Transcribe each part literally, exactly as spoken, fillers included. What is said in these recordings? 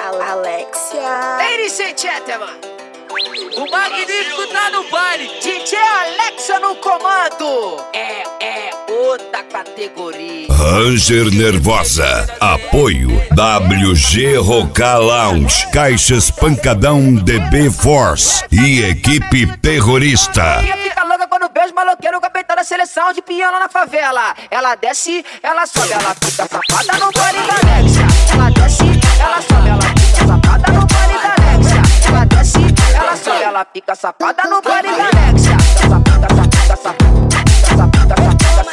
Alexia. Ladies and gentlemen, o Magnífico tá no baile. D J Alexia no comando. É, é outra categoria. Ranger Nervosa. Apoio W G Roca Lounge, Caixas Pancadão D B Force e equipe terrorista. Fica louca quando beijo maloqueiro, capitão da seleção de piano na favela. Ela desce, ela sobe, ela fica safada no baile da Alexia. Ela desce, ela sobe, ela fica safada no baile da Alexia. Ela desce, ela sobe, ela fica safada no baile da Alexia. Safada, safada, safada, safada,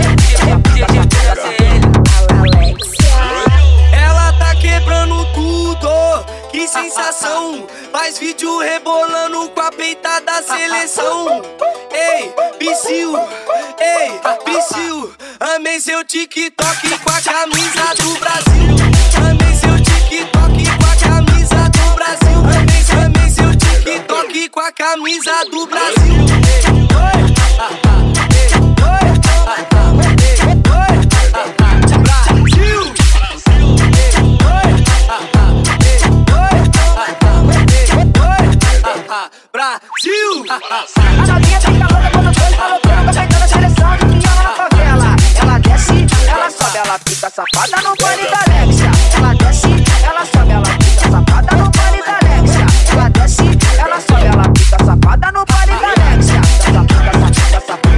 safada. Ela tá quebrando tudo, que sensação. Faz vídeo rebolando com a peita da seleção. Ei, Psyu, ei, Psyu. Amei seu TikTok com a camisa do Brasil. Amei seu TikTok com a camisa do Brasil. Amei, amei seu TikTok com a camisa do Brasil. Brasil! A novinha fica louca quando dois maloqueiros capitão da seleção de piano na favela. Ela desce, ela sobe, ela fica safada no baile da Alexia. Ela desce, ela sobe, ela fica safada no baile da Alexia. Ela desce, ela sobe, ela fica safada no baile da Alexia. Safada, safada,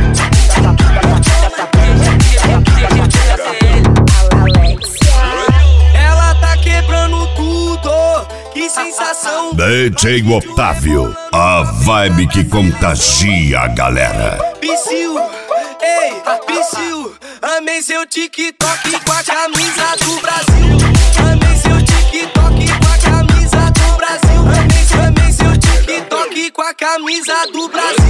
safada, Alexia. Ela tá quebrando tudo, que sensação. D J Otávio, a vibe que contagia a galera. Psyu, ei, Psyu. Amei seu TikTok com a camisa do Brasil. Amei seu TikTok com a camisa do Brasil. Amei, amei seu TikTok com a camisa do Brasil.